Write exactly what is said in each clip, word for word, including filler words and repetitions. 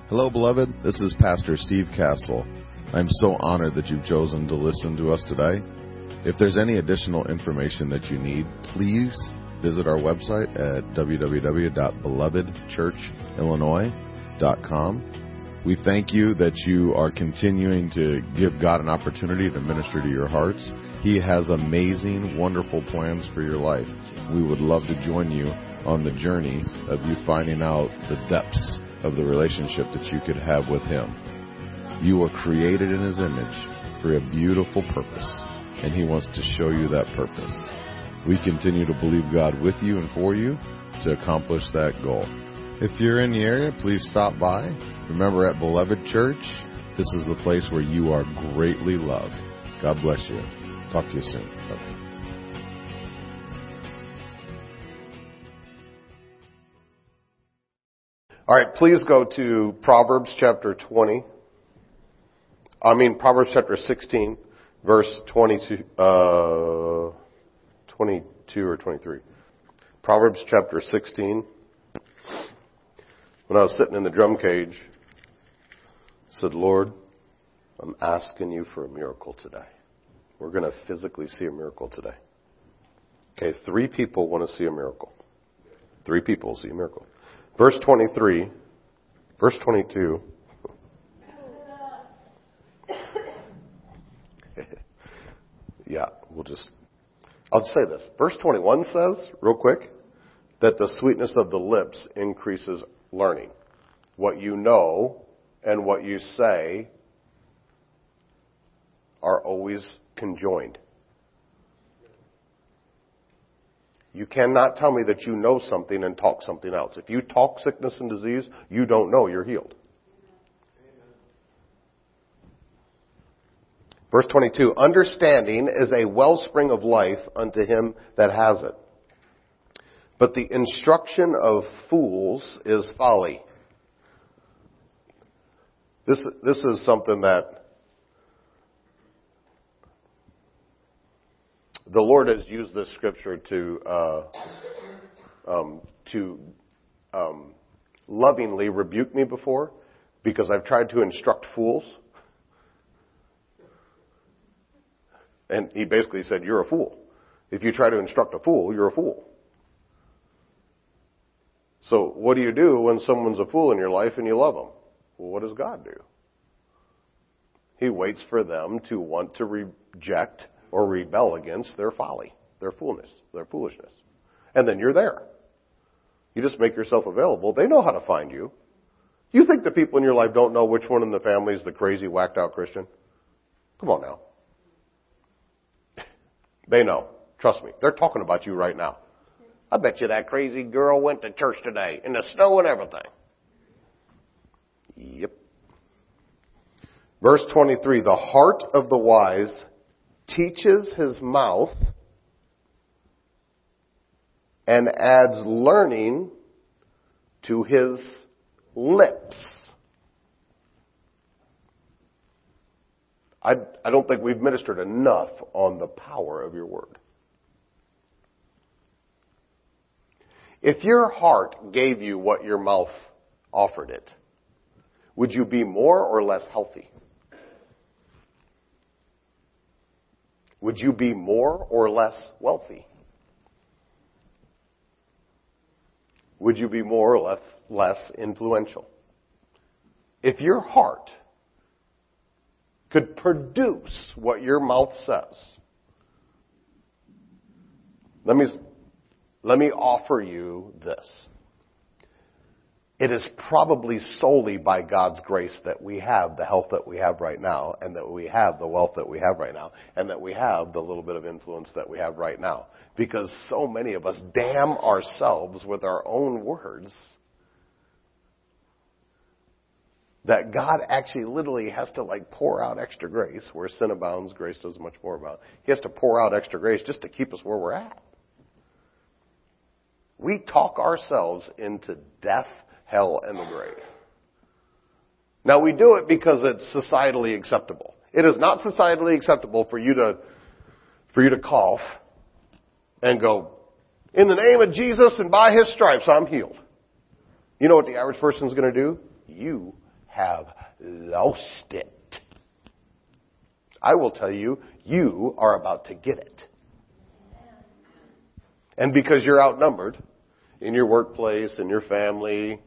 Hello, beloved. This is Pastor Steve Castle. I'm so honored that you've chosen to listen to us today. If there's any additional information that you need, please visit our website at w w w dot beloved church illinois dot com. We thank you that you are continuing to give God an opportunity to minister to your hearts. He has amazing, wonderful plans for your life. We would love to join you on the journey of you finding out the depths of the relationship that you could have with Him. You were created in His image for a beautiful purpose, and He wants to show you that purpose. We continue to believe God with you and for you to accomplish that goal. If you're in the area, please stop by. Remember, at Beloved Church, this is the place where you are greatly loved. God bless you. Talk to you soon. Bye. All right, please go to Proverbs chapter twenty. I mean, Proverbs chapter sixteen, verse twenty-two, uh, twenty-two or twenty-three. Proverbs chapter sixteen. When I was sitting in the drum cage, I said, Lord, I'm asking you for a miracle today. We're going to physically see a miracle today. Okay, three people want to see a miracle. Three people see a miracle. Verse twenty-three, verse twenty-two. yeah, we'll just, I'll just say this. Verse twenty-one says, real quick, that the sweetness of the lips increases learning. What you know and what you say are always conjoined. You cannot tell me that you know something and talk something else. If you talk sickness and disease, you don't know you're healed. Verse twenty-two, understanding is a wellspring of life unto him that has it. But the instruction of fools is folly. This, this is something that the Lord has used this scripture to uh, um, to um, lovingly rebuke me before, because I've tried to instruct fools. And he basically said, you're a fool. If you try to instruct a fool, you're a fool. So what do you do when someone's a fool in your life and you love them? Well, what does God do? He waits for them to want to reject or rebel against their folly, their foolness, their foolishness. And then you're there. You just make yourself available. They know how to find you. You think the people in your life don't know which one in the family is the crazy, whacked out Christian? Come on now. They know. Trust me. They're talking about you right now. I bet you that crazy girl went to church today in the snow and everything. Yep. Verse twenty-three, the heart of the wise teaches his mouth and adds learning to his lips. I, I don't think we've ministered enough on the power of your word. If your heart gave you what your mouth offered it, would you be more or less healthy? Would you be more or less wealthy? Would you be more or less, less influential? If your heart could produce what your mouth says, let me, let me offer you this. It is probably solely by God's grace that we have the health that we have right now, and that we have the wealth that we have right now, and that we have the little bit of influence that we have right now. Because so many of us damn ourselves with our own words that God actually literally has to like pour out extra grace. Where sin abounds, grace does much more abound. He has to pour out extra grace just to keep us where we're at. We talk ourselves into death, hell, and the grave. Now we do it because it's societally acceptable. It is not societally acceptable for you to, for you to cough and go, in the name of Jesus and by His stripes, I'm healed. You know what the average person is going to do? You have lost it. I will tell you, you are about to get it. And because you're outnumbered in your workplace, in your family,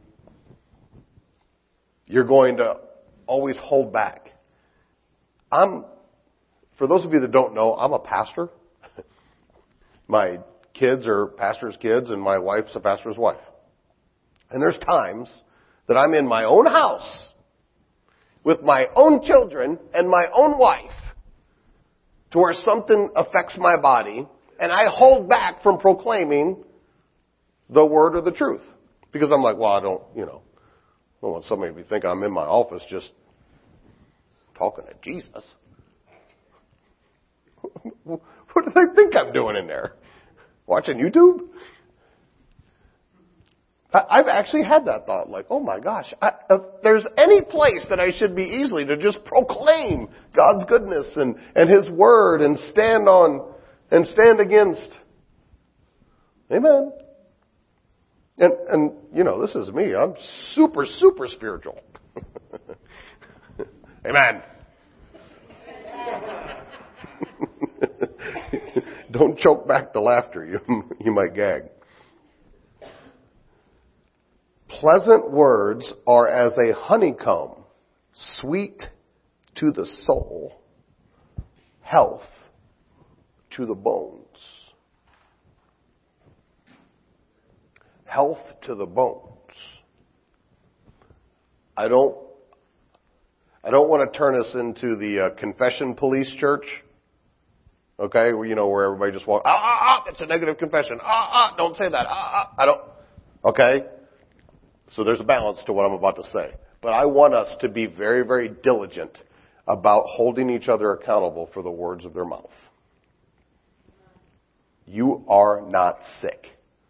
you're going to always hold back. I'm, for those of you that don't know, I'm a pastor. My kids are pastors' kids, and my wife's a pastor's wife. And there's times that I'm in my own house with my own children and my own wife to where something affects my body, and I hold back from proclaiming the word or the truth. Because I'm like, well, I don't, you know, I don't want somebody to think I'm in my office just talking to Jesus. What do they think I'm doing in there? Watching YouTube? I've actually had that thought, like, oh my gosh, I, if there's any place that I should be easily to just proclaim God's goodness and, and His Word and stand on and stand against. Amen. And, and you know, this is me. I'm super, super spiritual. Amen. Don't choke back the laughter. You, you might gag. Pleasant words are as a honeycomb, sweet to the soul, health to the bones. Health to the bones. I don't, I don't want to turn us into the uh, confession police church. Okay, where, you know, where everybody just walks, ah, ah, ah, it's a negative confession. Ah, ah, don't say that. Ah, ah, I don't. Okay? So there's a balance to what I'm about to say. But I want us to be very, very diligent about holding each other accountable for the words of their mouth. You are not sick.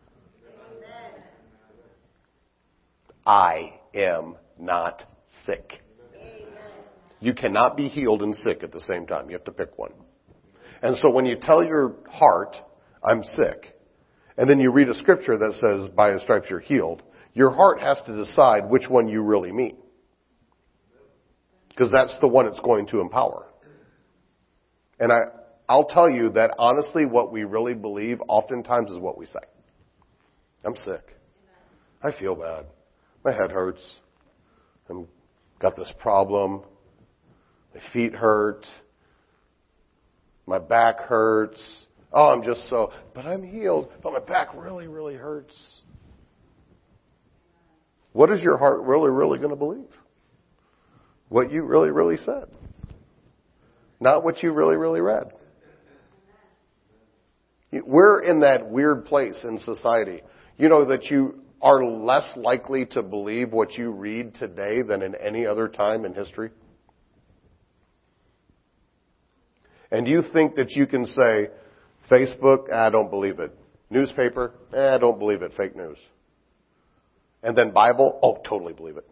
I am not sick. You cannot be healed and sick at the same time. You have to pick one. And so when you tell your heart, I'm sick, and then you read a scripture that says, by His stripes you're healed, your heart has to decide which one you really mean. Because that's the one it's going to empower. And I, I'll tell you that honestly what we really believe oftentimes is what we say. I'm sick. I feel bad. My head hurts. I've got this problem. My feet hurt. My back hurts. Oh, I'm just so, but I'm healed. But my back really, really hurts. What is your heart really, really going to believe? What you really, really said. Not what you really, really read. We're in that weird place in society. You know that you are less likely to believe what you read today than in any other time in history. And you think that you can say, Facebook, I don't believe it. Newspaper, eh, I don't believe it, fake news. And then Bible, oh, totally believe it.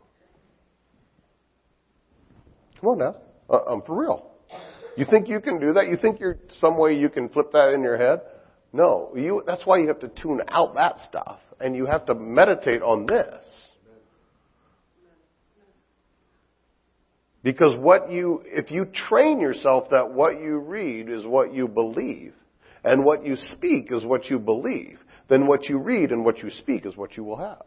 Come on now, uh, I'm for real. You think you can do that? You think you're some way you can flip that in your head? No, you. That's why you have to tune out that stuff, and you have to meditate on this. Because what you, if you train yourself that what you read is what you believe, and what you speak is what you believe, then what you read and what you speak is what you will have.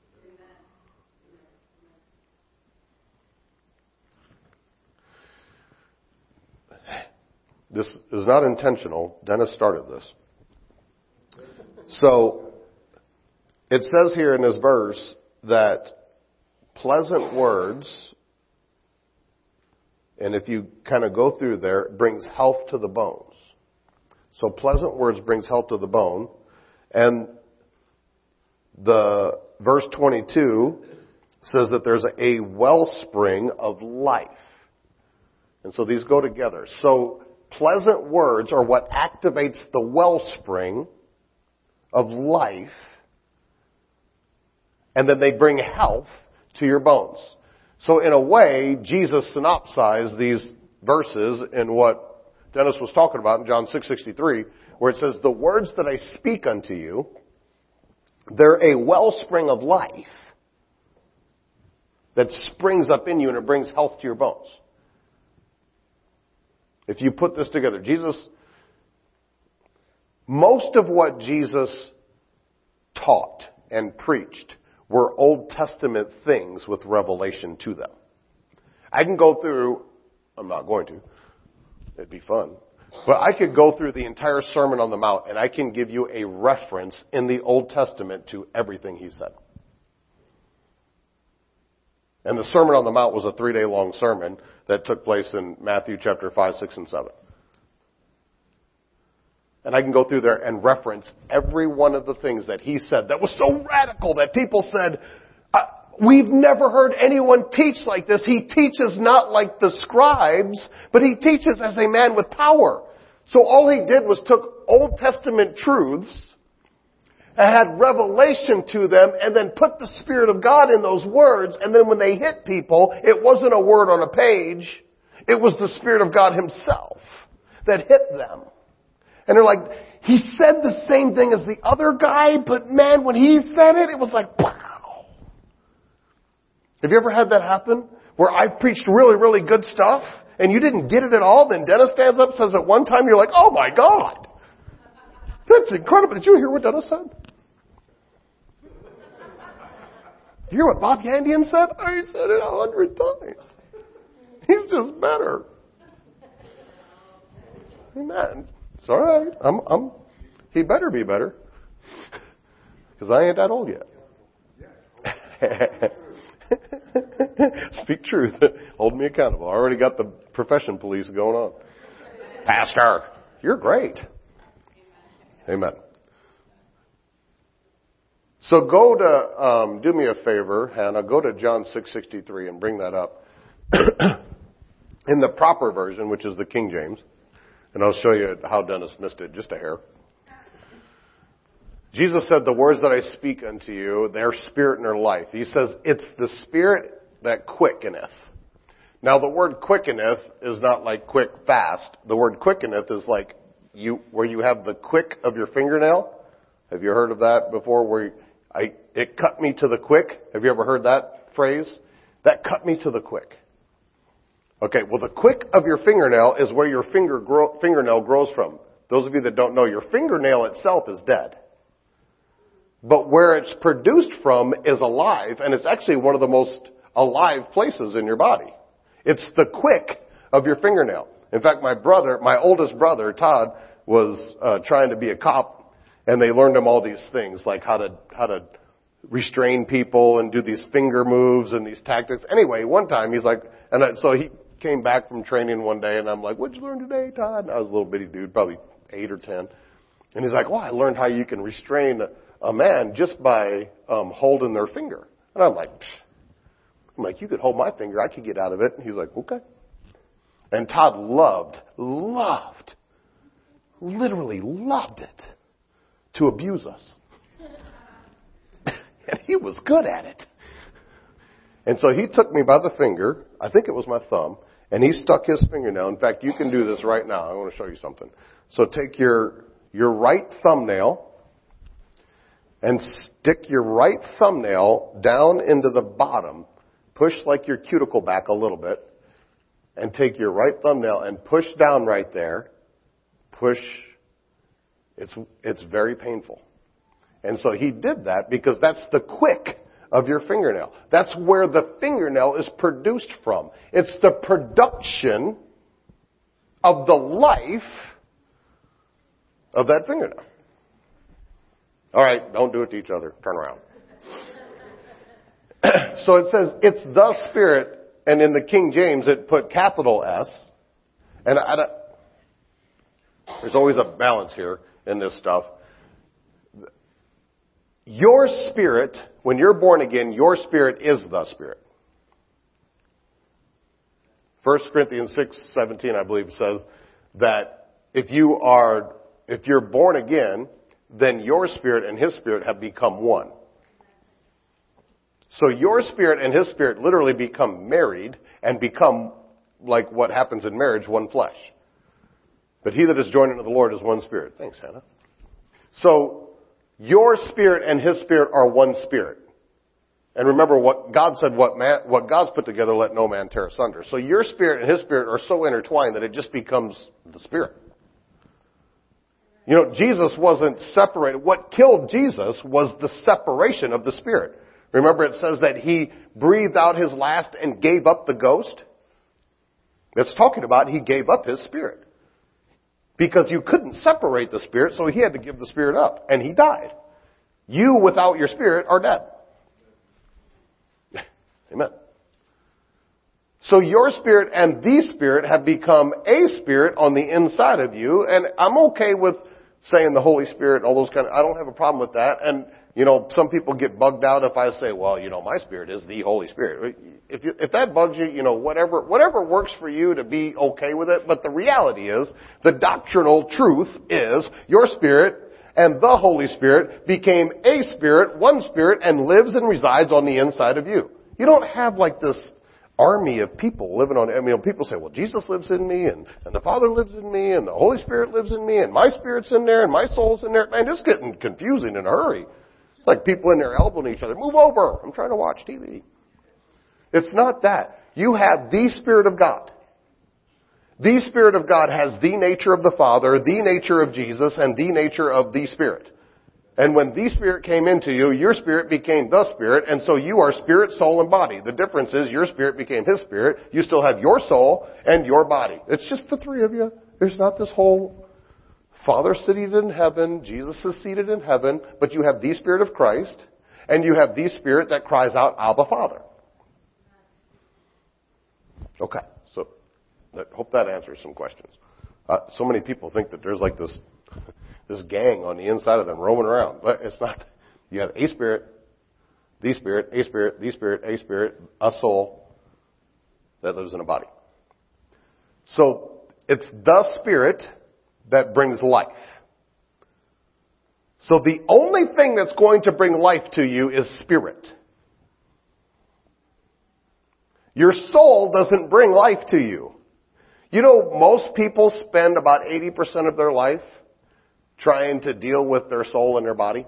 This is not intentional. Dennis started this. So, it says here in this verse that pleasant words, and if you kind of go through there, it brings health to the bones. So pleasant words brings health to the bone. And the verse twenty-two says that there's a wellspring of life. And so these go together. So pleasant words are what activates the wellspring of life. And then they bring health to your bones. So in a way, Jesus synopsized these verses in what Dennis was talking about in John six sixty-three, where it says, the words that I speak unto you, they're a wellspring of life that springs up in you and it brings health to your bones. If you put this together, Jesus, most of what Jesus taught and preached were Old Testament things with revelation to them. I can go through, I'm not going to, it'd be fun, but I could go through the entire Sermon on the Mount and I can give you a reference in the Old Testament to everything he said. And the Sermon on the Mount was a three-day long sermon that took place in Matthew chapter five, six, and seven. And I can go through there and reference every one of the things that he said that was so radical that people said, uh, we've never heard anyone teach like this. He teaches not like the scribes, but he teaches as a man with power. So all he did was took Old Testament truths and had revelation to them and then put the Spirit of God in those words. And then when they hit people, it wasn't a word on a page. It was the Spirit of God himself that hit them. And they're like, he said the same thing as the other guy, but man, when he said it, it was like, wow. Have you ever had that happen? Where I preached really, really good stuff, and you didn't get it at all, then Dennis stands up and says at one time, you're like, oh my God. That's incredible. Did you hear what Dennis said? You hear what Bob Yandian said? I said it a hundred times. He's just better. Amen. It's all right. I'm, I'm, he better be better. Because I ain't that old yet. Speak truth. Hold me accountable. I already got the profession police going on. Pastor, you're great. Amen. So go to, um, do me a favor, Hannah, go to John six sixty-three and bring that up. In the proper version, which is the King James. And I'll show you how Dennis missed it, just a hair. Jesus said, the words that I speak unto you, they're spirit and they're life. He says, it's the spirit that quickeneth. Now the word quickeneth is not like quick, fast. The word quickeneth is like you, where you have the quick of your fingernail. Have you heard of that before? Where you, I, it cut me to the quick. Have you ever heard that phrase? That cut me to the quick. Okay, well the quick of your fingernail is where your finger grow, fingernail grows from. Those of you that don't know, your fingernail itself is dead. But where it's produced from is alive, and it's actually one of the most alive places in your body. It's the quick of your fingernail. In fact, my brother, my oldest brother, Todd, was uh, trying to be a cop, and they learned him all these things, like how to how to restrain people and do these finger moves and these tactics. Anyway, one time he's like, and I, so he came back from training one day, and I'm like, what'd you learn today, Todd? And I was a little bitty dude, probably eight or ten. And he's like, well, I learned how you can restrain a, a man just by um, holding their finger. And I'm like, pfft. I'm like, you could hold my finger, I could get out of it. And he's like, okay. And Todd loved, loved, literally loved it to abuse us. And he was good at it. And so he took me by the finger, I think it was my thumb, and he stuck his fingernail. In fact, you can do this right now. I want to show you something. So take your, your right thumbnail and stick your right thumbnail down into the bottom. Push like your cuticle back a little bit. And take your right thumbnail and push down right there. Push. It's, it's very painful. And so he did that because that's the quick of your fingernail. That's where the fingernail is produced from. It's the production of the life of that fingernail. All right, don't do it to each other. Turn around. So it says, it's the Spirit, and in the King James it put capital S. And I, I, there's always a balance here in this stuff. Your spirit, when you're born again, your spirit is the Spirit. First Corinthians six seventeen, I believe, says that if you are, if you're born again, then your spirit and his spirit have become one. So your spirit and his spirit literally become married and become, like what happens in marriage, one flesh. But he that is joined unto the Lord is one spirit. Thanks, Hannah. So your spirit and his spirit are one spirit. And remember what God said, what man, what God's put together, let no man tear asunder. So your spirit and his spirit are so intertwined that it just becomes the spirit. You know, Jesus wasn't separated. What killed Jesus was the separation of the spirit. Remember it says that he breathed out his last and gave up the ghost? It's talking about he gave up his spirit. Because you couldn't separate the spirit, so he had to give the spirit up. And he died. You without your spirit are dead. Amen. So your spirit and the spirit have become a spirit on the inside of you. And I'm okay with saying the Holy Spirit and all those kind of, I don't have a problem with that. And, you know, some people get bugged out if I say, well, you know, my spirit is the Holy Spirit. If you, if that bugs you, you know, whatever, whatever works for you to be okay with it. But the reality is, the doctrinal truth is your spirit and the Holy Spirit became a spirit, one spirit, and lives and resides on the inside of you. You don't have like this army of people living on, I mean, people say, well, Jesus lives in me, and, and the Father lives in me, and the Holy Spirit lives in me, and my spirit's in there, and my soul's in there. Man, it's getting confusing in a hurry. It's like people in there elbowing each other. Move over. I'm trying to watch T V. It's not that. You have the Spirit of God. The Spirit of God has the nature of the Father, the nature of Jesus, and the nature of the Spirit. And when the Spirit came into you, your spirit became the Spirit, and so you are spirit, soul, and body. The difference is your spirit became his spirit. You still have your soul and your body. It's just the three of you. There's not this whole Father seated in heaven, Jesus is seated in heaven, but you have the Spirit of Christ, and you have the Spirit that cries out, Abba, Father. Okay, so I hope that answers some questions. Uh, so many people think that there's like this this gang on the inside of them roaming around. But it's not. You have a spirit, the spirit, a spirit, the spirit, a spirit, a soul that lives in a body. So it's the Spirit that brings life. So the only thing that's going to bring life to you is spirit. Your soul doesn't bring life to you. You know, most people spend about eighty percent of their life trying to deal with their soul and their body.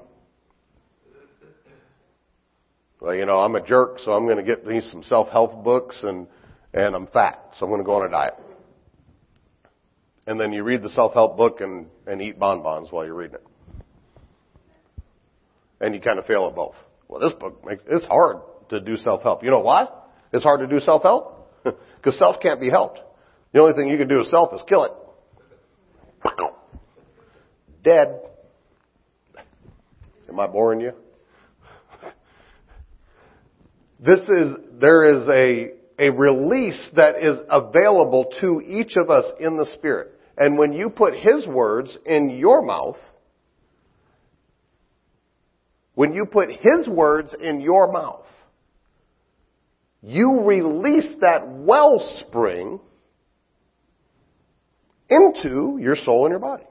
Well, you know, I'm a jerk, so I'm going to get me some self-help books, and, and I'm fat, so I'm going to go on a diet. And then you read the self-help book and, and eat bonbons while you're reading it. And you kind of fail at both. Well, this book, makes it's hard to do self-help. You know why? It's hard to do self-help? Because self can't be helped. The only thing you can do with self is kill it. Dead. Am I boring you? This is, there is a, a release that is available to each of us in the Spirit. And when you put His words in your mouth, when you put His words in your mouth, you release that wellspring into your soul and your body.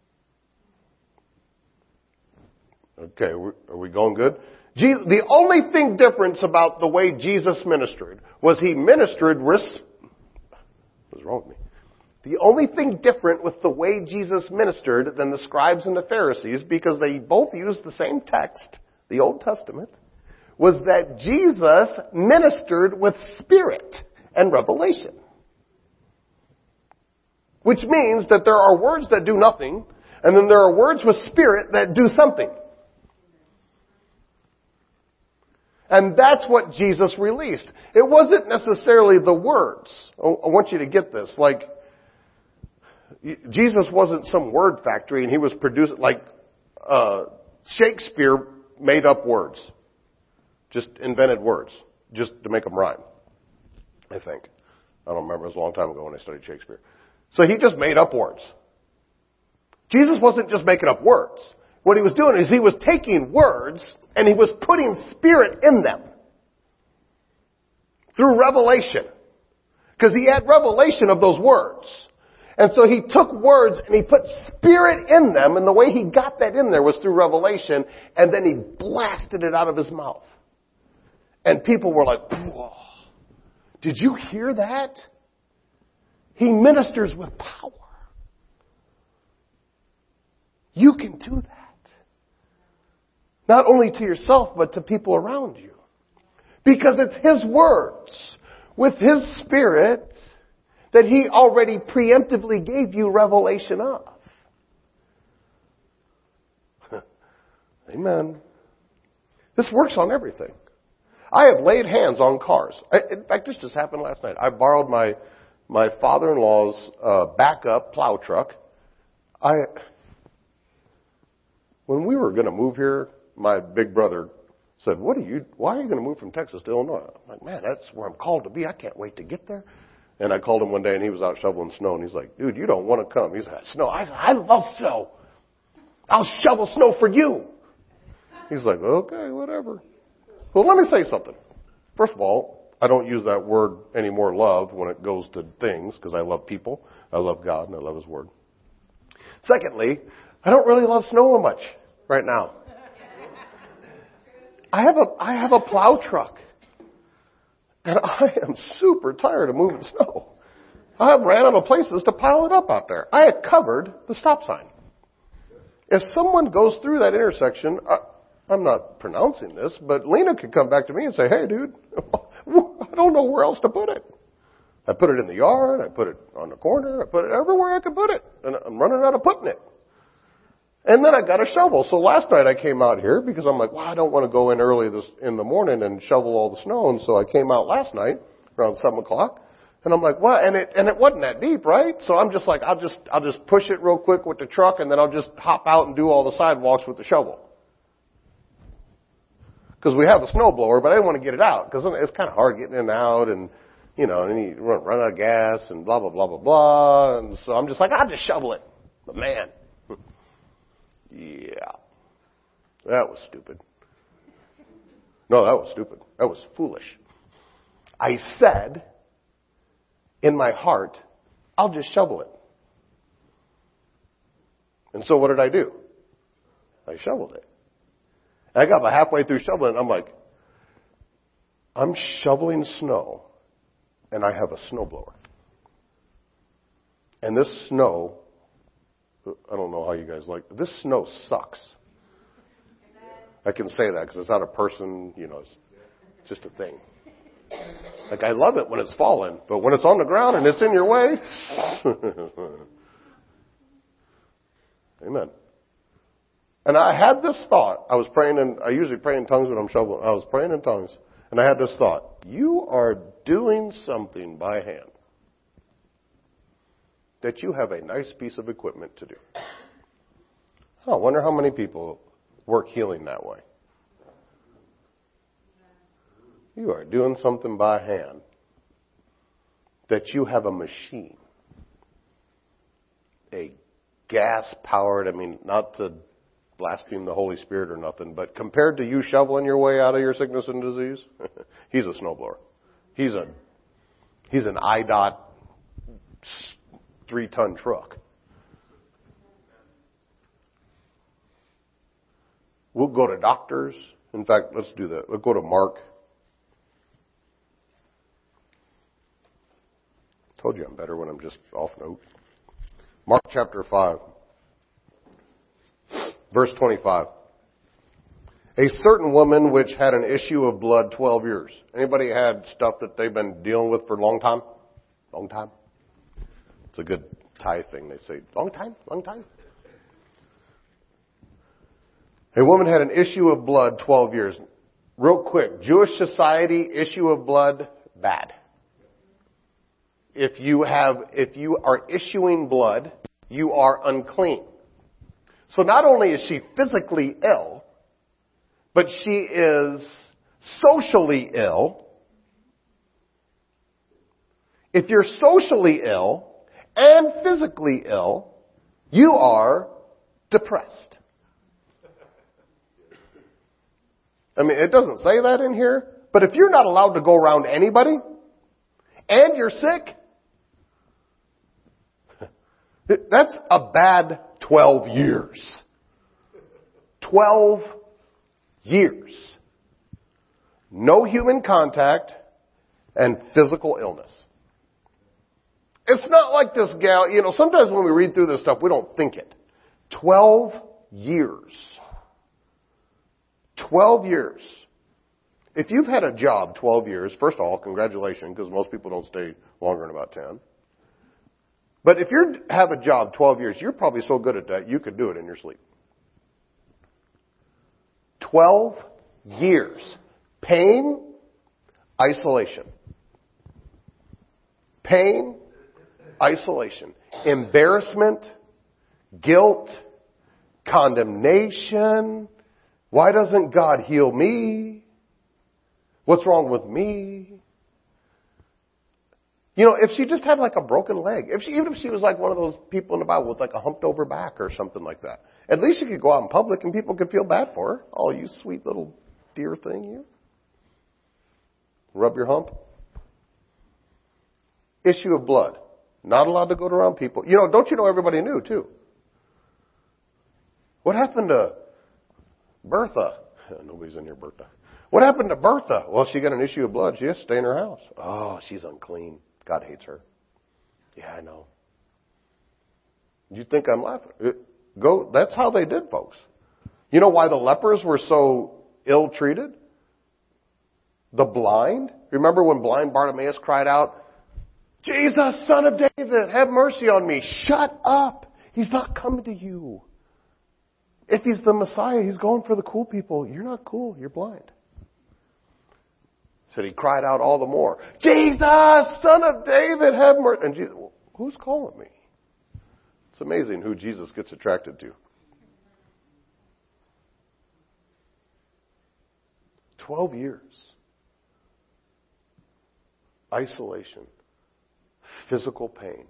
Okay, are we going good? Jesus, the only thing different about the way Jesus ministered was He ministered res- what's wrong with me? The only thing different with the way Jesus ministered than the scribes and the Pharisees, because they both used the same text, the Old Testament, was that Jesus ministered with spirit and revelation. Which means that there are words that do nothing, and then there are words with spirit that do something. And that's what Jesus released. It wasn't necessarily the words. I want you to get this. Like, Jesus wasn't some word factory and He was producing, like, uh, Shakespeare made up words. Just invented words. Just to make them rhyme. I think. I don't remember. It was a long time ago when I studied Shakespeare. So He just made up words. Jesus wasn't just making up words. What He was doing is He was taking words and He was putting spirit in them. Through revelation. Because He had revelation of those words. And so He took words and He put spirit in them, and the way He got that in there was through revelation, and then He blasted it out of His mouth. And people were like, whoa, did you hear that? He ministers with power. You can do that. Not only to yourself, but to people around you. Because it's His words with His Spirit that He already preemptively gave you revelation of. Amen. This works on everything. I have laid hands on cars. I, in fact, this just happened last night. I borrowed my my father-in-law's uh, backup plow truck. I when we were going to move here, my big brother said, "What are you? Why are you going to move from Texas to Illinois?" I'm like, "Man, that's where I'm called to be. I can't wait to get there." And I called him one day, and he was out shoveling snow, and he's like, "Dude, you don't want to come." He's like, "Snow." I said, "I love snow. I'll shovel snow for you." He's like, "Okay, whatever." Well, let me say something. First of all, I don't use that word anymore, love, when it goes to things, because I love people, I love God, and I love His Word. Secondly, I don't really love snow much right now. I have a I have a plow truck, and I am super tired of moving snow. I have ran out of places to pile it up out there. I had covered the stop sign. If someone goes through that intersection, I, I'm not pronouncing this, but Lena could come back to me and say, "Hey, dude, I don't know where else to put it. I put it in the yard, I put it on the corner, I put it everywhere I could put it, and I'm running out of putting it." And then I got a shovel. So last night I came out here because I'm like, well, I don't want to go in early this in the morning and shovel all the snow. And so I came out last night around seven o'clock, and I'm like, what? And it and it wasn't that deep, right? So I'm just like, I'll just I'll just push it real quick with the truck, and then I'll just hop out and do all the sidewalks with the shovel. Because we have the snow blower, but I didn't want to get it out because it's kind of hard getting in and out, and you know, and you run, run out of gas and blah blah blah blah blah. And so I'm just like, I'll just shovel it. But man, yeah, that was stupid. No, that was stupid. That was foolish. I said in my heart, I'll just shovel it. And so what did I do? I shoveled it. I got about halfway through shoveling, and I'm like, I'm shoveling snow, and I have a snowblower. And this snow, I don't know how you guys like, this snow sucks. I can say that because it's not a person, you know, it's just a thing. Like, I love it when it's falling, but when it's on the ground and it's in your way, amen. And I had this thought. I was praying in, I usually pray in tongues when I'm shoveling. I was praying in tongues, and I had this thought. You are doing something by hand that you have a nice piece of equipment to do. Oh, I wonder how many people work healing that way. You are doing something by hand that you have a machine, a gas-powered, I mean, not to blaspheme the Holy Spirit or nothing, but compared to you shoveling your way out of your sickness and disease, he's a snowblower. He's a he's an I D O T three-ton truck. We'll go to doctors. In fact, let's do that. Let's go to Mark. Told you I'm better when I'm just off note. Mark chapter five. Verse twenty-five. A certain woman which had an issue of blood twelve years. Anybody had stuff that they've been dealing with for a long time? Long time? It's a good Thai thing. They say, long time? Long time? A woman had an issue of blood twelve years. Real quick, Jewish society, issue of blood, bad. If you have, if you are issuing blood, you are unclean. So not only is she physically ill, but she is socially ill. If you're socially ill and physically ill, you are depressed. I mean, it doesn't say that in here, but if you're not allowed to go around anybody and you're sick, that's a bad twelve years. twelve years. No human contact and physical illness. It's not like this gal, you know, sometimes when we read through this stuff, we don't think it. twelve years. twelve years. If you've had a job twelve years, first of all, congratulations, because most people don't stay longer than about ten. But if you have a job twelve years, you're probably so good at that, you could do it in your sleep. twelve years. Pain, isolation. Pain, isolation. Embarrassment, guilt, condemnation. Why doesn't God heal me? What's wrong with me? You know, if she just had like a broken leg, if she, even if she was like one of those people in the Bible with like a humped over back or something like that, at least she could go out in public and people could feel bad for her. Oh, you sweet little dear thing, you. Rub your hump. Issue of blood. Not allowed to go around people. You know, don't you know everybody knew too? What happened to Bertha? Nobody's in here, Bertha. What happened to Bertha? Well, she got an issue of blood. She has to stay in her house. Oh, she's unclean. God hates her. Yeah, I know. You think I'm laughing? It, go. That's how they did, folks. You know why the lepers were so ill-treated? The blind. Remember when blind Bartimaeus cried out, Jesus, Son of David, have mercy on me. Shut up. He's not coming to you. If he's the Messiah, he's going for the cool people. You're not cool. You're blind. Said he cried out all the more, Jesus, Son of David, have mercy. And Jesus, who's calling me? It's amazing who Jesus gets attracted to. Twelve years. Isolation. Physical pain.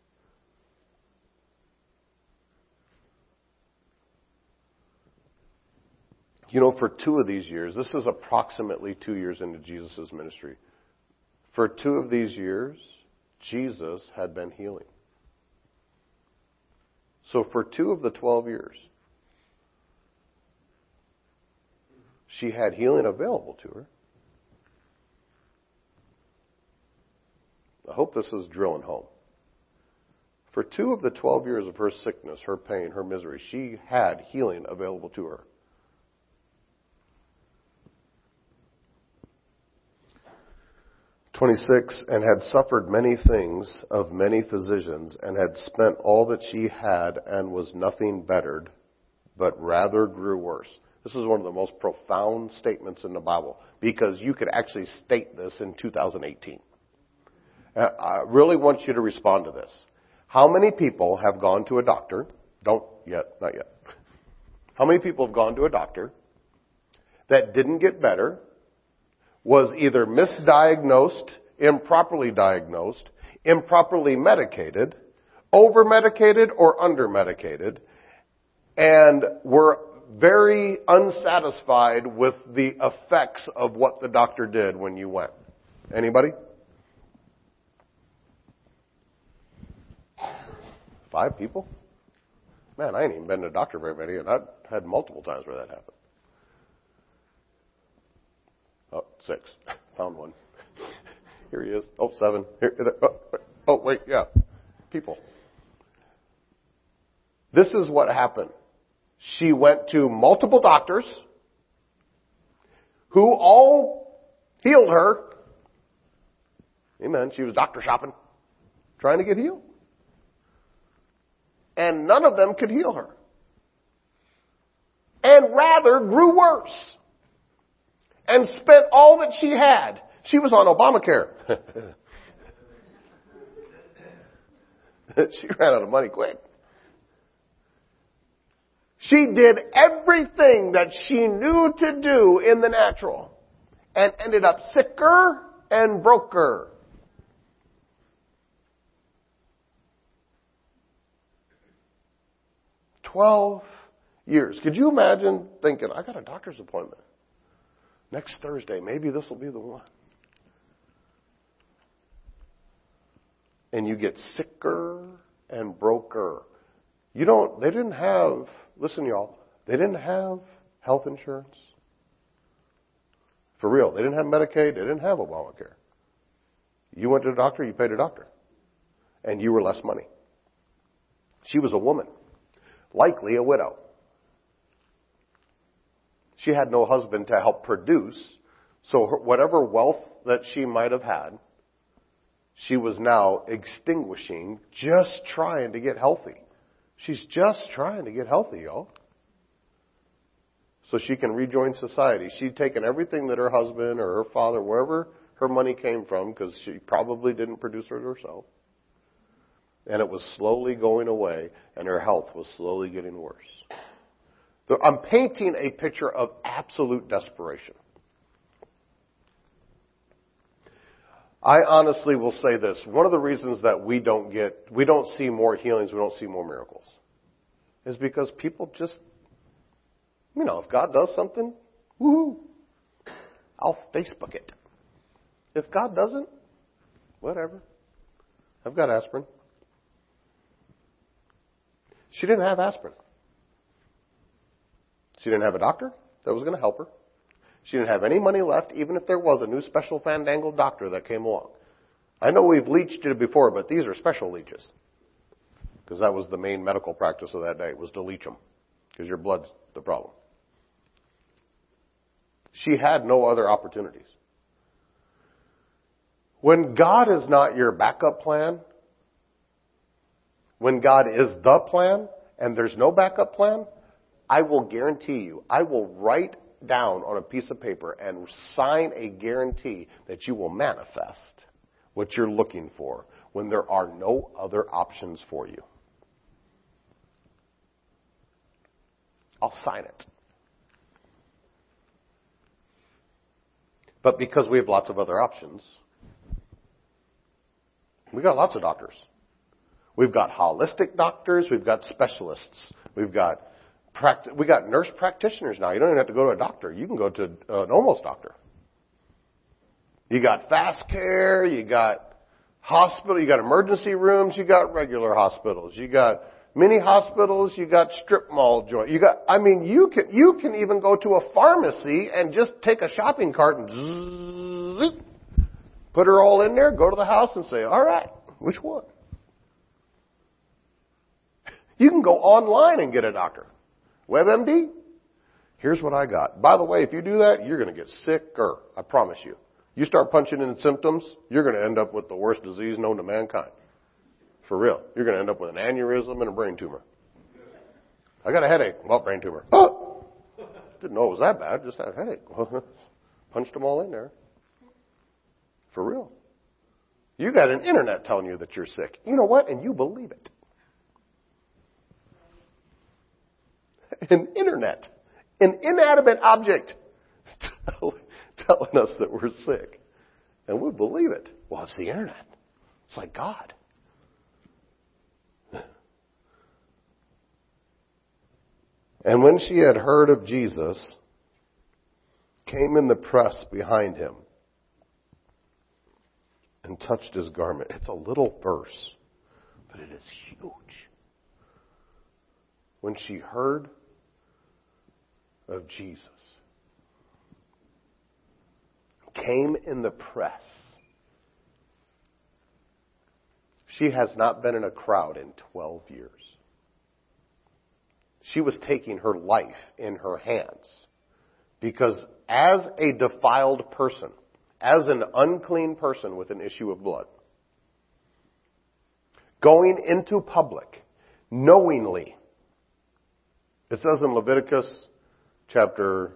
You know, for two of these years, this is approximately two years into Jesus' ministry. For two of these years, Jesus had been healing. So for two of the twelve years, she had healing available to her. I hope this is drilling home. For two of the twelve years of her sickness, her pain, her misery, she had healing available to her. twenty-six, and had suffered many things of many physicians, and had spent all that she had, and was nothing bettered, but rather grew worse. This is one of the most profound statements in the Bible, because you could actually state this in two thousand eighteen. I really want you to respond to this. How many people have gone to a doctor? Don't yet, not yet. How many people have gone to a doctor that didn't get better, was either misdiagnosed, improperly diagnosed, improperly medicated, over-medicated or under-medicated, and were very unsatisfied with the effects of what the doctor did when you went? Anybody? Five people? Man, I ain't even been to a doctor very many, and I've had multiple times where that happened. Oh, six. Found one. Here he is. Oh, seven. Here, oh, oh, wait, yeah. People. This is what happened. She went to multiple doctors who all healed her. Amen. She was doctor shopping, trying to get healed. And none of them could heal her. And rather grew worse. And spent all that she had. She was on Obamacare. She ran out of money quick. She did everything that she knew to do in the natural. And ended up sicker and broker. Twelve years. Could you imagine thinking, I got a doctor's appointment next Thursday. Maybe this will be the one. And you get sicker and broker. You don't, they didn't have, listen y'all, they didn't have health insurance. For real. They didn't have Medicaid. They didn't have Obamacare. You went to the doctor, you paid a doctor. And you were less money. She was a woman. Likely a widow. She had no husband to help produce, So her, whatever wealth that she might have had, she was now extinguishing just trying to get healthy. She's just trying to get healthy, y'all. So she can rejoin society. She'd taken everything that her husband or her father, wherever her money came from, because she probably didn't produce it herself. And it was slowly going away, and her health was slowly getting worse. So I'm painting a picture of absolute desperation. I honestly will say this. One of the reasons that we don't get, we don't see more healings, we don't see more miracles, is because people just, you know, if God does something, woohoo, I'll Facebook it. If God doesn't, whatever. I've got aspirin. She didn't have aspirin. She didn't have a doctor that was going to help her. She didn't have any money left, even if there was a new special fandangled doctor that came along. I know we've leeched it before, but these are special leeches. Because that was the main medical practice of that day, was to leech them. Because your blood's the problem. She had no other opportunities. When God is not your backup plan, when God is the plan, and there's no backup plan, I will guarantee you, I will write down on a piece of paper and sign a guarantee that you will manifest what you're looking for when there are no other options for you. I'll sign it. But because we have lots of other options, we got lots of doctors. We've got holistic doctors, we've got specialists, we've got Pract- we got nurse practitioners now. You don't even have to go to a doctor. You can go to uh, an almost doctor. You got fast care. You got hospital. You got emergency rooms. You got regular hospitals. You got mini hospitals. You got strip mall joint. You got. I mean, you can you can even go to a pharmacy and just take a shopping cart and zzz, put her all in there. Go to the house and say, "All right, which one?" You can go online and get a doctor. WebMD, here's what I got. By the way, if you do that, you're going to get sicker. I promise you. You start punching in symptoms, you're going to end up with the worst disease known to mankind. For real. You're going to end up with an aneurysm and a brain tumor. I got a headache. Well, brain tumor. Oh! Didn't know it was that bad. Just had a headache. Punched them all in there. For real. You got an internet telling you that you're sick. You know what? And you believe it. An internet, an inanimate object tell, telling us that we're sick. And we believe it. Well, it's the internet. It's like God. And when she had heard of Jesus, came in the press behind him and touched his garment. It's a little verse, but it is huge. When she heard of Jesus, came in the press. She has not been in a crowd in twelve years. She was taking her life in her hands because as a defiled person, as an unclean person with an issue of blood, going into public knowingly, it says in Leviticus chapter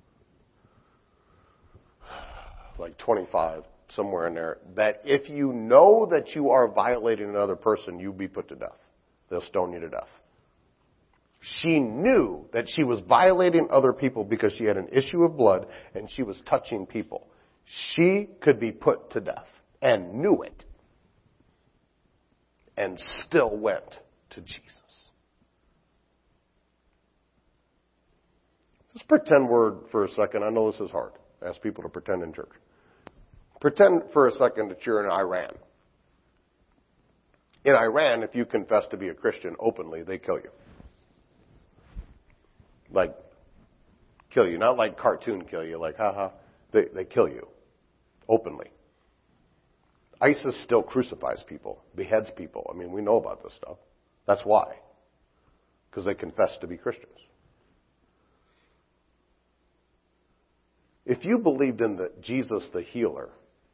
like twenty-five, somewhere in there, that if you know that you are violating another person, you be put to death. They'll stone you to death. She knew that she was violating other people because she had an issue of blood and she was touching people. She could be put to death and knew it and still went to Jesus. Let's pretend we're, for a second, I know this is hard. I ask people to pretend in church. Pretend for a second that you're in Iran. In Iran, if you confess to be a Christian openly, they kill you. Like, kill you. Not like cartoon kill you, like, haha. They, they kill you. Openly. ISIS still crucifies people, beheads people. I mean, we know about this stuff. That's why. Because they confess to be Christians. If you believed in the Jesus the healer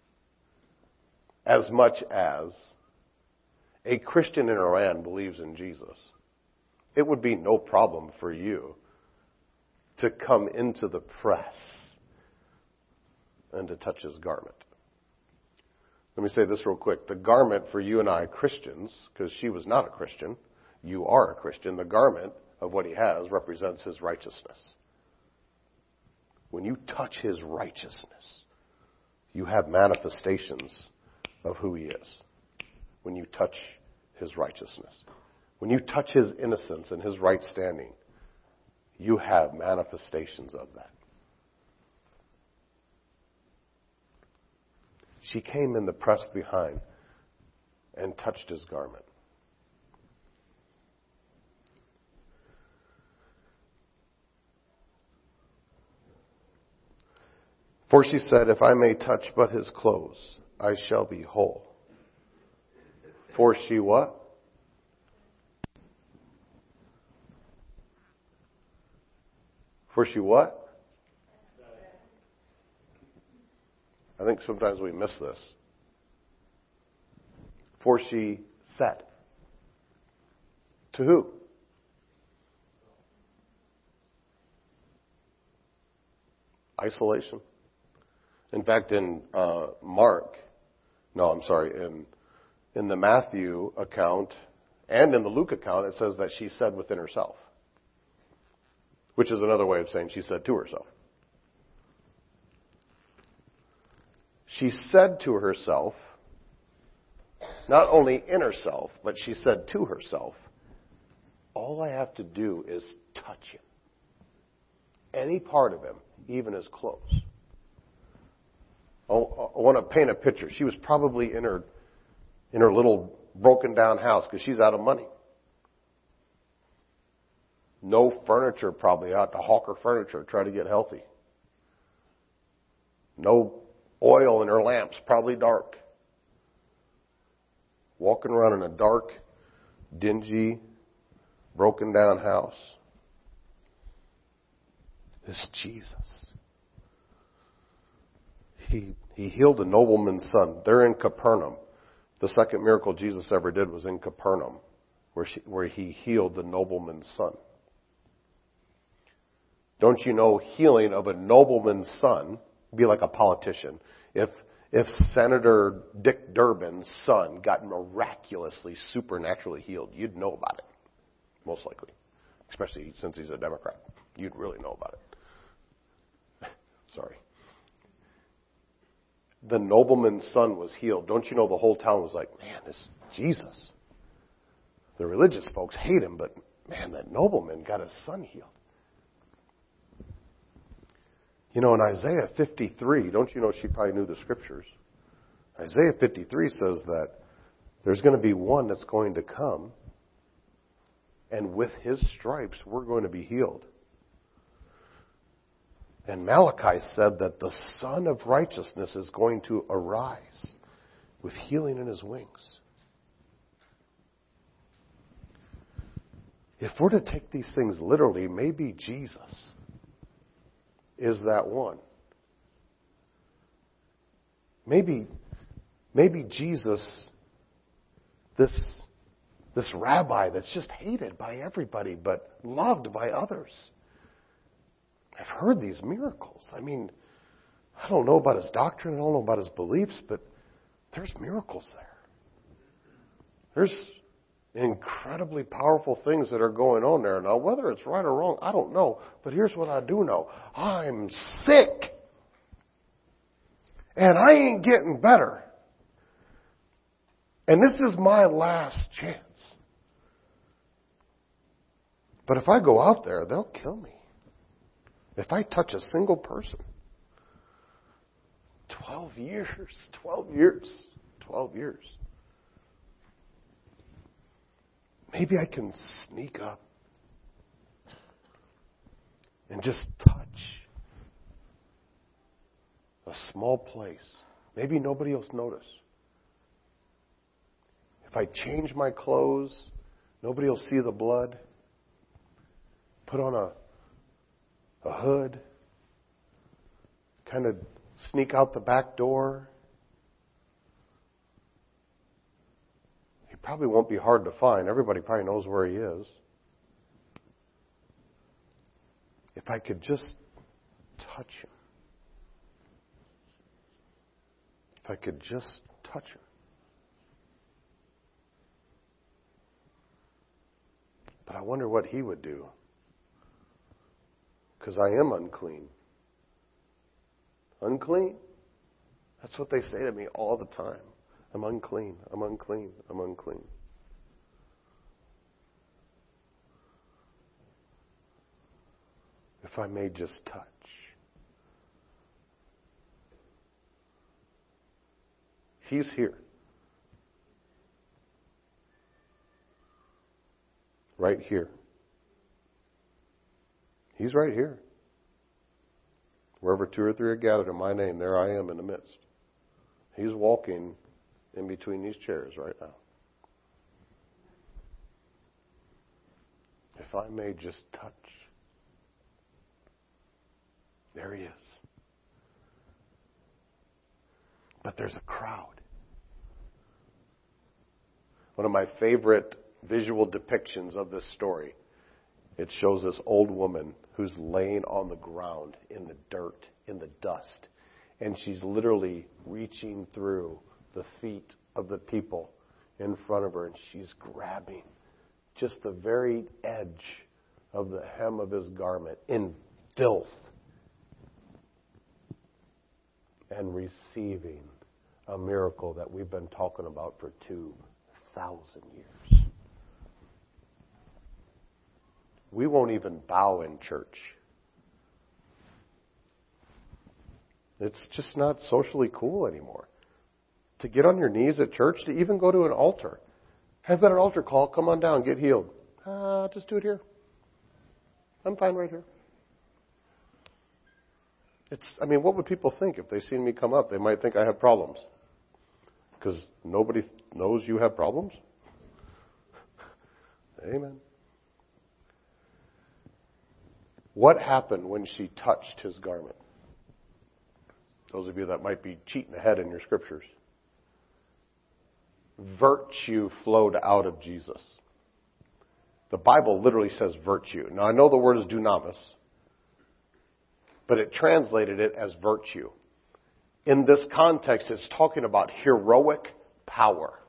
as much as a Christian in Iran believes in Jesus, it would be no problem for you to come into the press and to touch his garment. Let me say this real quick. The garment for you and I Christians, because she was not a Christian, you are a Christian, the garment of what he has represents his righteousness. When you touch his righteousness, you have manifestations of who he is. When you touch his righteousness. When you touch his innocence and his right standing, you have manifestations of that. She came in the press behind and touched his garment. For she said, if I may touch but his clothes, I shall be whole. For she what? For she what? I think sometimes we miss this. For she said. To who? Isolation. In fact, in uh, Mark, no, I'm sorry, in in the Matthew account and in the Luke account, it says that she said within herself, which is another way of saying she said to herself. She said to herself, not only in herself, but she said to herself, all I have to do is touch him. Any part of him, even his clothes. I want to paint a picture. She was probably in her in her little broken down house because she's out of money. No furniture, probably out to hawk her furniture, try to get healthy. No oil in her lamps, probably dark. Walking around in a dark, dingy, broken down house. This Jesus. He he healed a nobleman's son. They're in Capernaum. The second miracle Jesus ever did was in Capernaum, where she, where he healed the nobleman's son. Don't you know healing of a nobleman's son would be like a politician? If if Senator Dick Durbin's son got miraculously, supernaturally healed, you'd know about it, most likely. Especially since he's a Democrat. You'd really know about it. Sorry. The nobleman's son was healed. Don't you know the whole town was like, man, this Jesus. The religious folks hate him, but man, that nobleman got his son healed. You know, in Isaiah fifty-three, don't you know she probably knew the scriptures? Isaiah fifty-three says that there's going to be one that's going to come, and with his stripes, we're going to be healed. And Malachi said that the Son of Righteousness is going to arise with healing in his wings. If we're to take these things literally, maybe Jesus is that one. Maybe, maybe Jesus, this, this rabbi that's just hated by everybody but loved by others. I've heard these miracles. I mean, I don't know about his doctrine, I don't know about his beliefs, but there's miracles there. There's incredibly powerful things that are going on there. Now, whether it's right or wrong, I don't know. But here's what I do know. I'm sick. And I ain't getting better. And this is my last chance. But if I go out there, they'll kill me. If I touch a single person, twelve years, twelve years, twelve years. Maybe I can sneak up and just touch a small place. Maybe nobody else notice. If I change my clothes, nobody will see the blood. Put on a A hood, kind of sneak out the back door. He probably won't be hard to find. Everybody probably knows where he is. If I could just touch him. If I could just touch him. But I wonder what he would do. Because I am unclean. Unclean? That's what they say to me all the time. I'm unclean. I'm unclean. I'm unclean. If I may just touch. He's here. Right here. He's right here. Wherever two or three are gathered in my name, there I am in the midst. He's walking in between these chairs right now. If I may just touch. There he is. But there's a crowd. One of my favorite visual depictions of this story, it shows this old woman who's laying on the ground in the dirt, in the dust. And she's literally reaching through the feet of the people in front of her. And she's grabbing just the very edge of the hem of his garment in filth. And receiving a miracle that we've been talking about for two thousand years. We won't even bow in church. It's just not socially cool anymore. To get on your knees at church, to even go to an altar. I've got an altar call, come on down, get healed. Uh, just do it here. I'm fine right here. It's, I mean, what would people think if they seen me come up? They might think I have problems. Because nobody knows you have problems. Amen. What happened when she touched his garment? Those of you that might be cheating ahead in your scriptures. Virtue flowed out of Jesus. The Bible literally says virtue. Now, I know the word is dunamis, but it translated it as virtue. In this context, it's talking about heroic power.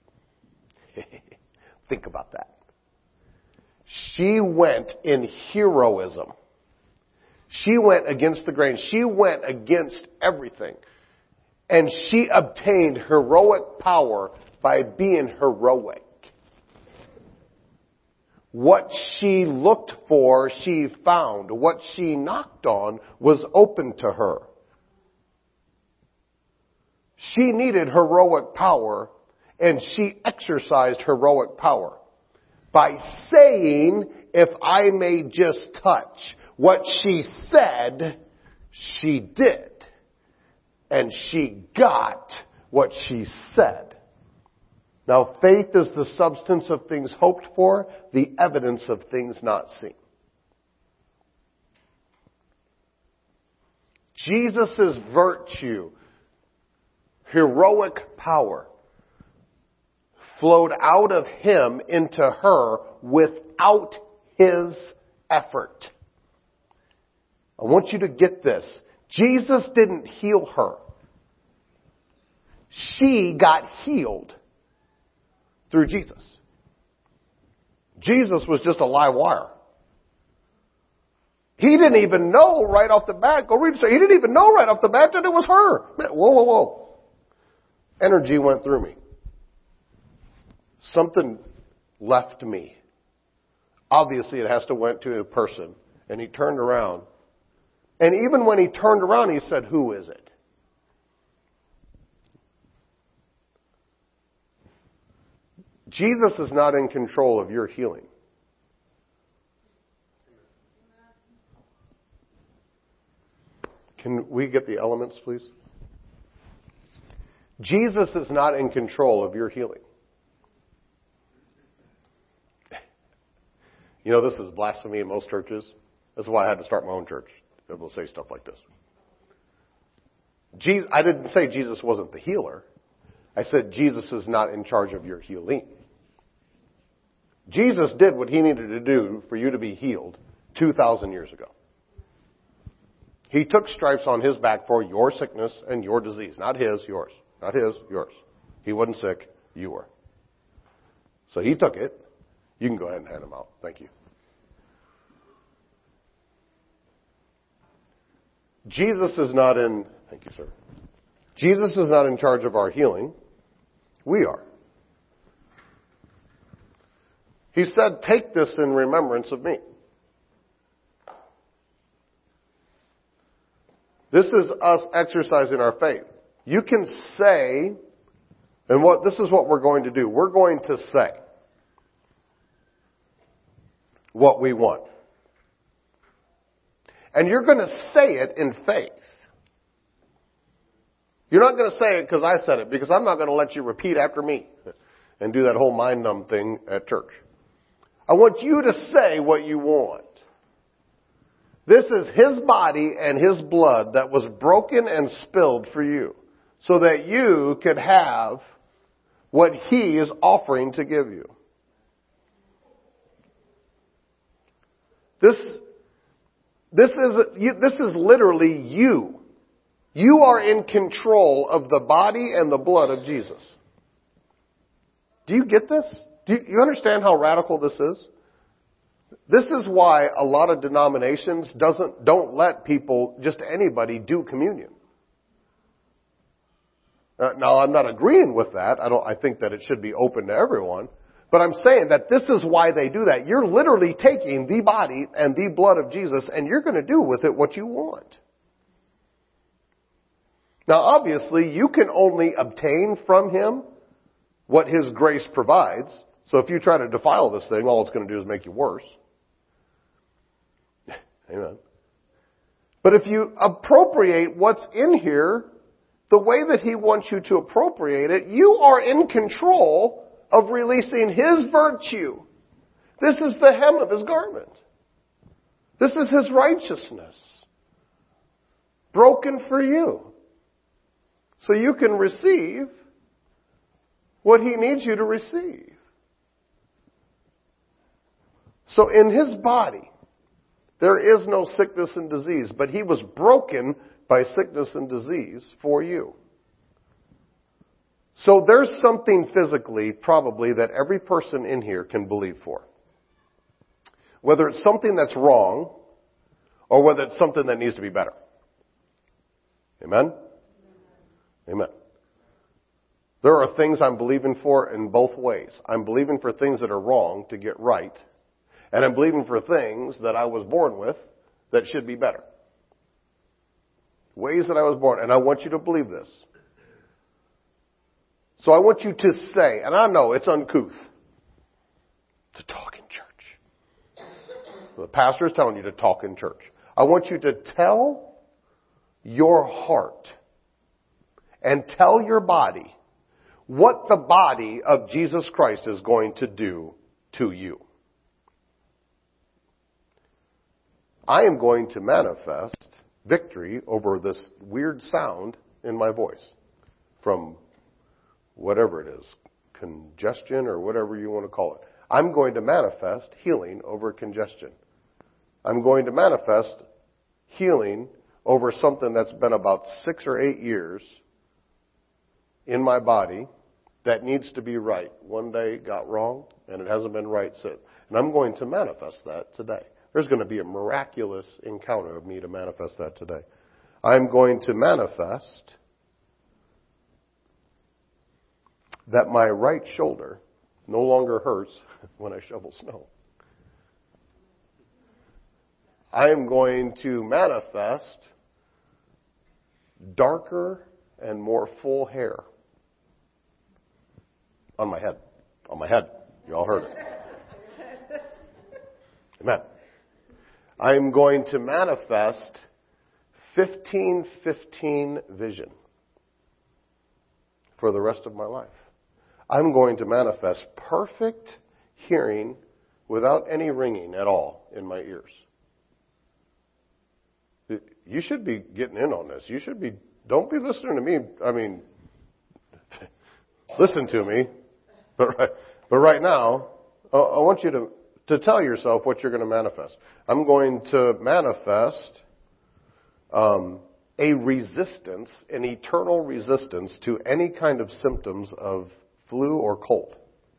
Think about that. She went in heroism. She went against the grain. She went against everything. And she obtained heroic power by being heroic. What she looked for, she found. What she knocked on was open to her. She needed heroic power, and she exercised heroic power by saying, if I may just touch. What she said, she did. And she got what she said. Now, faith is the substance of things hoped for, the evidence of things not seen. Jesus' virtue, heroic power, flowed out of him into her without his effort. I want you to get this. Jesus didn't heal her. She got healed through Jesus. Jesus was just a live wire. He didn't even know right off the bat. Go read it. He didn't even know right off the bat that it was her. Whoa, whoa, whoa. Energy went through me. Something left me. Obviously, it has to went to a person. And he turned around. And even when he turned around, he said, who is it? Jesus is not in control of your healing. Can we get the elements, please? Jesus is not in control of your healing. You know, this is blasphemy in most churches. This is why I had to start my own church. Able to say stuff like this. Jesus, I didn't say Jesus wasn't the healer. I said Jesus is not in charge of your healing. Jesus did what he needed to do for you to be healed two thousand years ago. He took stripes on his back for your sickness and your disease. Not his, yours. Not his, yours. He wasn't sick, you were. So he took it. You can go ahead and hand them out. Thank you. Jesus is not in, thank you, sir. Jesus is not in charge of our healing. We are. He said, take this in remembrance of me. This is us exercising our faith. You can say, and what this is what we're going to do. We're going to say what we want. And you're going to say it in faith. You're not going to say it because I said it, because I'm not going to let you repeat after me and do that whole mind numb thing at church. I want you to say what you want. This is his body and his blood that was broken and spilled for you, so that you could have what he is offering to give you. This, this is, this is literally you. You are in control of the body and the blood of Jesus. Do you get this? Do you, you understand how radical this is? This is why a lot of denominations doesn't, don't let people, just anybody, do communion. Uh, now, I'm not agreeing with that. I don't, I think that it should be open to everyone. But I'm saying that this is why they do that. You're literally taking the body and the blood of Jesus, and you're going to do with it what you want. Now, obviously, you can only obtain from him what his grace provides. So if you try to defile this thing, all it's going to do is make you worse. Amen. But if you appropriate what's in here the way that he wants you to appropriate it, you are in control of releasing his virtue. This is the hem of his garment. This is his righteousness. Broken for you. So you can receive what he needs you to receive. So in his body, there is no sickness and disease, but he was broken by sickness and disease for you. So there's something physically, probably, that every person in here can believe for. Whether it's something that's wrong, or whether it's something that needs to be better. Amen? Amen. There are things I'm believing for in both ways. I'm believing for things that are wrong to get right, and I'm believing for things that I was born with that should be better. Ways that I was born. And I want you to believe this. So I want you to say, and I know it's uncouth to talk in church. The pastor is telling you to talk in church. I want you to tell your heart and tell your body what the body of Jesus Christ is going to do to you. I am going to manifest victory over this weird sound in my voice from whatever it is, congestion or whatever you want to call it. I'm going to manifest healing over congestion. I'm going to manifest healing over something that's been about six or eight years in my body that needs to be right. One day it got wrong and it hasn't been right since. And I'm going to manifest that today. There's going to be a miraculous encounter of me to manifest that today. I'm going to manifest that my right shoulder no longer hurts when I shovel snow. I am going to manifest darker and more full hair on my head. On my head. You all heard it. Amen. I'm going to manifest fifteen fifteen vision for the rest of my life. I'm going to manifest perfect hearing without any ringing at all in my ears. You should be getting in on this. You should be don't be listening to me. I mean, listen to me. But right, but right now, I want you to, to tell yourself what you're going to manifest. I'm going to manifest um, a resistance, an eternal resistance to any kind of symptoms of flu or cold.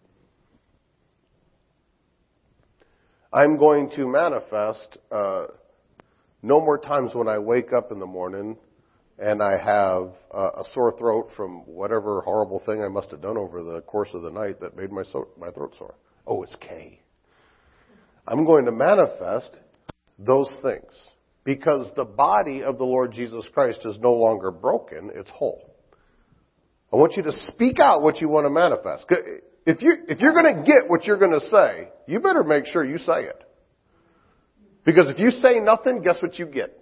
I'm going to manifest uh, no more times when I wake up in the morning and I have uh, a sore throat from whatever horrible thing I must have done over the course of the night that made my so- my throat sore. Oh, it's K. I'm going to manifest those things because the body of the Lord Jesus Christ is no longer broken, it's whole. I want you to speak out what you want to manifest. If you if you're going to get what you're going to say, you better make sure you say it. Because if you say nothing, guess what you get?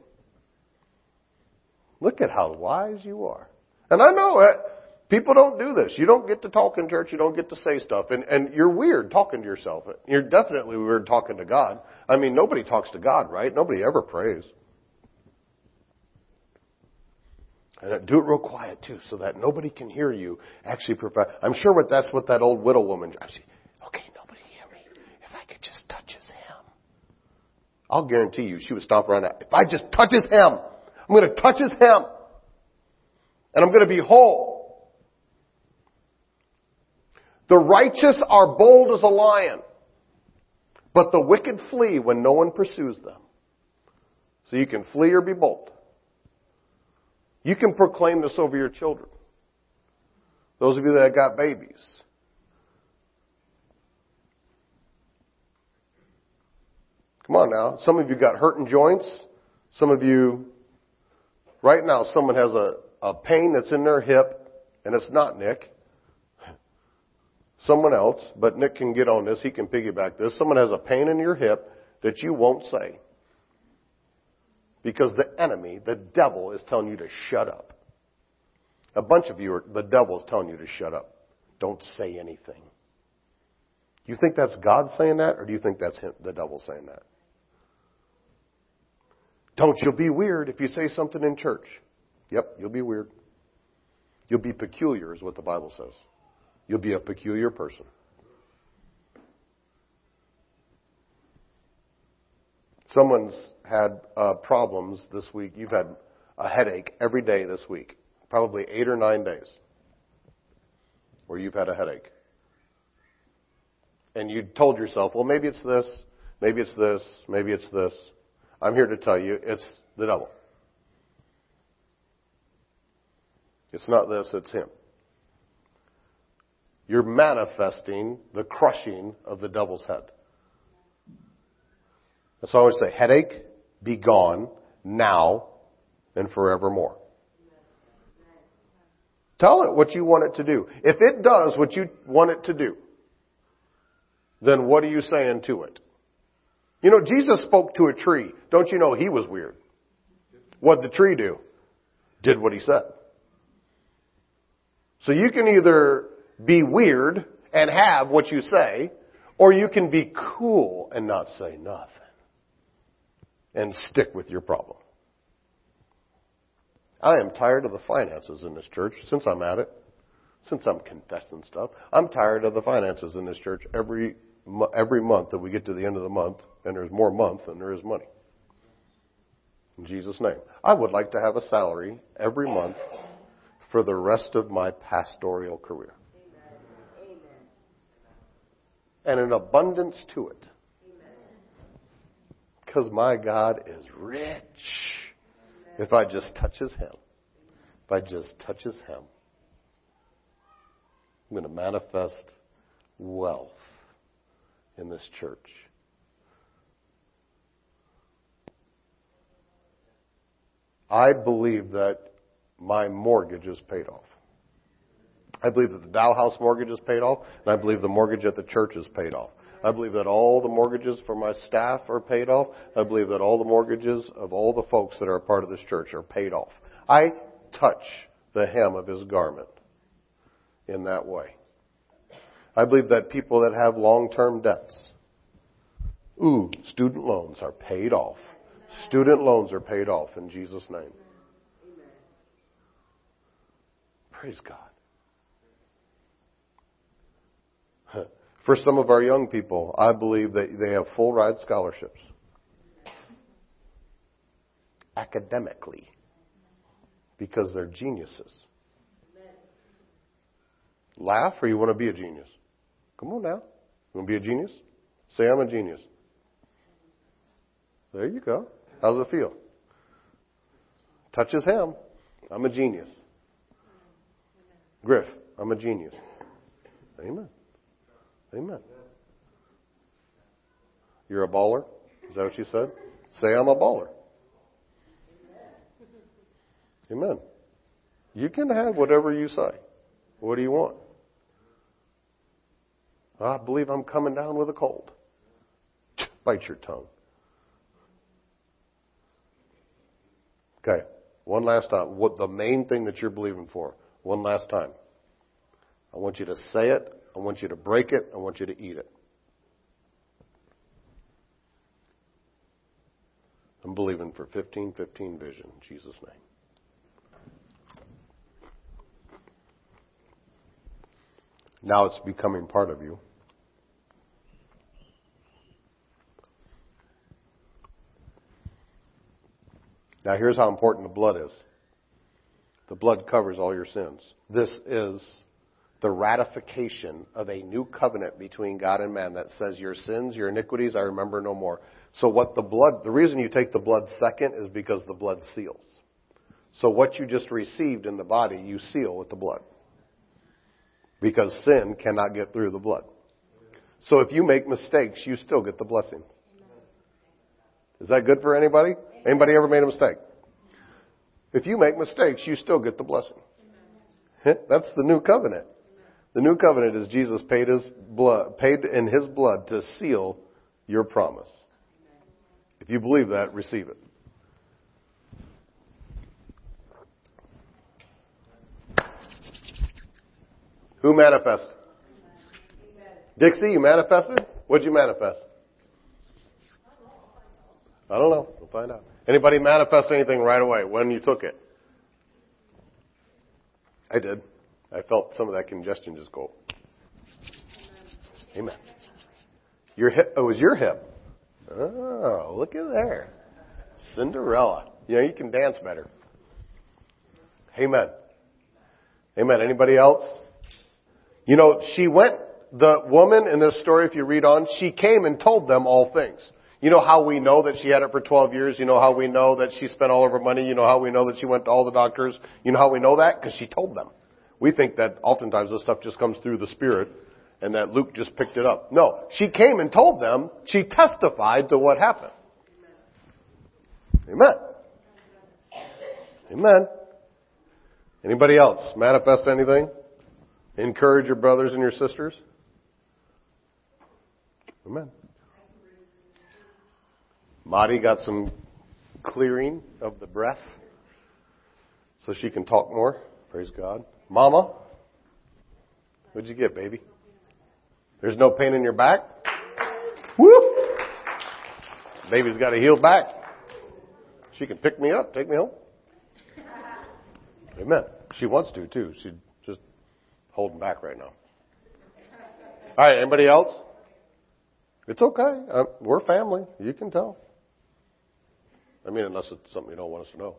Look at how wise you are. And I know it. People don't do this. You don't get to talk in church. You don't get to say stuff. And, and you're weird talking to yourself. You're definitely weird talking to God. I mean, nobody talks to God, right? Nobody ever prays. And do it real quiet, too, so that nobody can hear you actually profess. I'm sure what that's what that old widow woman, she, okay, nobody hear me. If I could just touch his hem. I'll guarantee you she would stomp around that. If I just touch his hem, I'm going to touch his hem. And I'm going to be whole. The righteous are bold as a lion, but the wicked flee when no one pursues them. So you can flee or be bold. You can proclaim this over your children. Those of you that got babies. Come on now. Some of you got hurting joints. Some of you, right now, someone has a, a pain that's in their hip, and it's not Nick. Someone else, but Nick can get on this. He can piggyback this. Someone has a pain in your hip that you won't say. Because the enemy, the devil, is telling you to shut up. A bunch of you, are, the devil is telling you to shut up. Don't say anything. Do you think that's God saying that, or do you think that's him, the devil saying that? Don't you be weird if you say something in church. Yep, you'll be weird. You'll be peculiar is what the Bible says. You'll be a peculiar person. Someone's had uh, problems this week. You've had a headache every day this week. Probably eight or nine days where you've had a headache. And you told yourself, well, maybe it's this, maybe it's this, maybe it's this. I'm here to tell you, it's the devil. It's not this, it's him. You're manifesting the crushing of the devil's head. That's why I always say, headache, be gone, now, and forevermore. Tell it what you want it to do. If it does what you want it to do, then what are you saying to it? You know, Jesus spoke to a tree. Don't you know he was weird? What did the tree do? Did what he said. So you can either be weird and have what you say, or you can be cool and not say nothing. And stick with your problem. I am tired of the finances in this church since I'm at it. Since I'm confessing stuff. I'm tired of the finances in this church every every month that we get to the end of the month and there's more month than there is money. In Jesus' name. I would like to have a salary every month for the rest of my pastoral career. Amen. And an abundance to it. Because my God is rich. If I just touch his hem. If I just touch his hem. I'm going to manifest wealth in this church. I believe that my mortgage is paid off. I believe that the Dow House mortgage is paid off, and I believe the mortgage at the church is paid off. I believe that all the mortgages for my staff are paid off. I believe that all the mortgages of all the folks that are a part of this church are paid off. I touch the hem of his garment in that way. I believe that people that have long-term debts, ooh, student loans are paid off. Student loans are paid off in Jesus' name. Praise God. For some of our young people, I believe that they have full ride scholarships. Academically. Because they're geniuses. Laugh, or you want to be a genius? Come on now. You want to be a genius? Say, I'm a genius. There you go. How's it feel? Touches him. I'm a genius. Griff, I'm a genius. Amen. Amen. You're a baller? Is that what you said? Say, I'm a baller. Amen. You can have whatever you say. What do you want? I believe I'm coming down with a cold. Bite your tongue. Okay. One last time. What the main thing that you're believing for. One last time. I want you to say it. I want you to break it. I want you to eat it. I'm believing for fifteen fifteen vision in Jesus' name. Now it's becoming part of you. Now here's how important the blood is. The blood covers all your sins. This is the ratification of a new covenant between God and man that says your sins, your iniquities, I remember no more. So what the blood, the reason you take the blood second is because the blood seals. So what you just received in the body, you seal with the blood. Because sin cannot get through the blood. So if you make mistakes, you still get the blessing. Is that good for anybody? Anybody ever made a mistake? If you make mistakes, you still get the blessing. That's the new covenant. The new covenant is Jesus paid his blood, paid in his blood to seal your promise. If you believe that, receive it. Who manifested? Dixie, you manifested? What'd you manifest? I don't know. We'll find out. Anybody manifest anything right away when you took it? I did. I felt some of that congestion just go. Amen. Your hip, it was your hip. Oh, look at there. Cinderella. You know, you can dance better. Amen. Amen. Anybody else? You know, she went, the woman in this story, if you read on, she came and told them all things. You know how we know that she had it for twelve years? You know how we know that she spent all of her money? You know how we know that she went to all the doctors? You know how we know that? Because she told them. We think that oftentimes this stuff just comes through the Spirit and that Luke just picked it up. No, she came and told them. She testified to what happened. Amen. Amen. Anybody else manifest anything? Encourage your brothers and your sisters? Amen. Madi got some clearing of the breath so she can talk more. Praise God. Mama, what'd you get, baby? There's no pain in your back? Woo! Baby's got a healed back. She can pick me up, take me home. Amen. She wants to, too. She's just holding back right now. All right, anybody else? It's okay. Uh, we're family. You can tell. I mean, unless it's something you don't want us to know.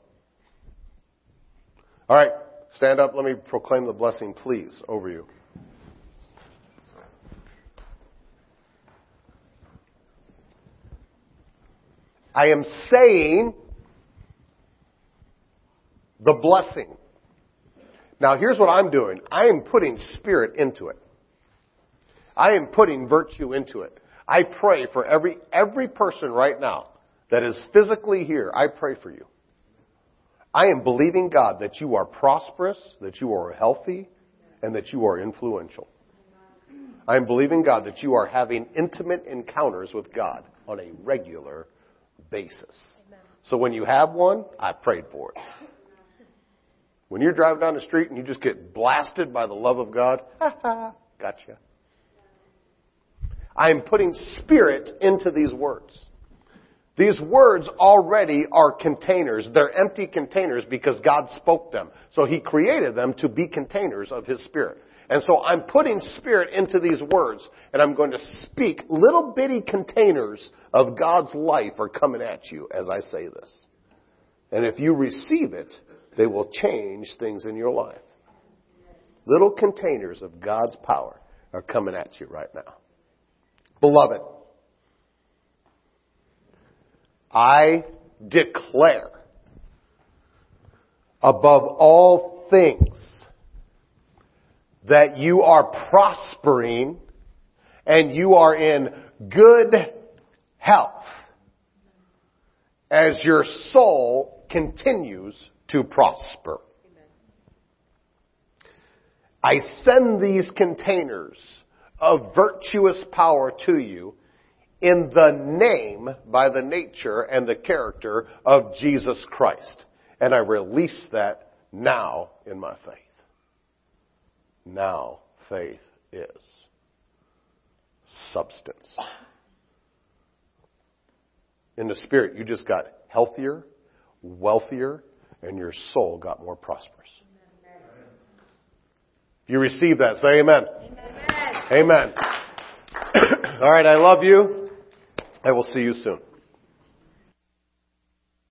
All right. Stand up. Let me proclaim the blessing, please, over you. I am saying the blessing. Now, here's what I'm doing. I am putting spirit into it. I am putting virtue into it. I pray for every every person right now that is physically here. I pray for you. I am believing, God, that you are prosperous, that you are healthy, and that you are influential. I am believing, God, that you are having intimate encounters with God on a regular basis. So when you have one, I prayed for it. When you're driving down the street and you just get blasted by the love of God, ha ha, gotcha. I am putting spirit into these words. These words already are containers. They're empty containers because God spoke them. So He created them to be containers of His Spirit. And so I'm putting Spirit into these words, and I'm going to speak. Little bitty containers of God's life are coming at you as I say this. And if you receive it, they will change things in your life. Little containers of God's power are coming at you right now. Beloved, I declare above all things that you are prospering and you are in good health as your soul continues to prosper. I send these containers of virtuous power to you in the name, by the nature and the character of Jesus Christ. And I release that now in my faith. Now faith is substance. In the Spirit, you just got healthier, wealthier, and your soul got more prosperous. If you receive that, say amen. Amen. Amen. All right, I love you. I will see you soon.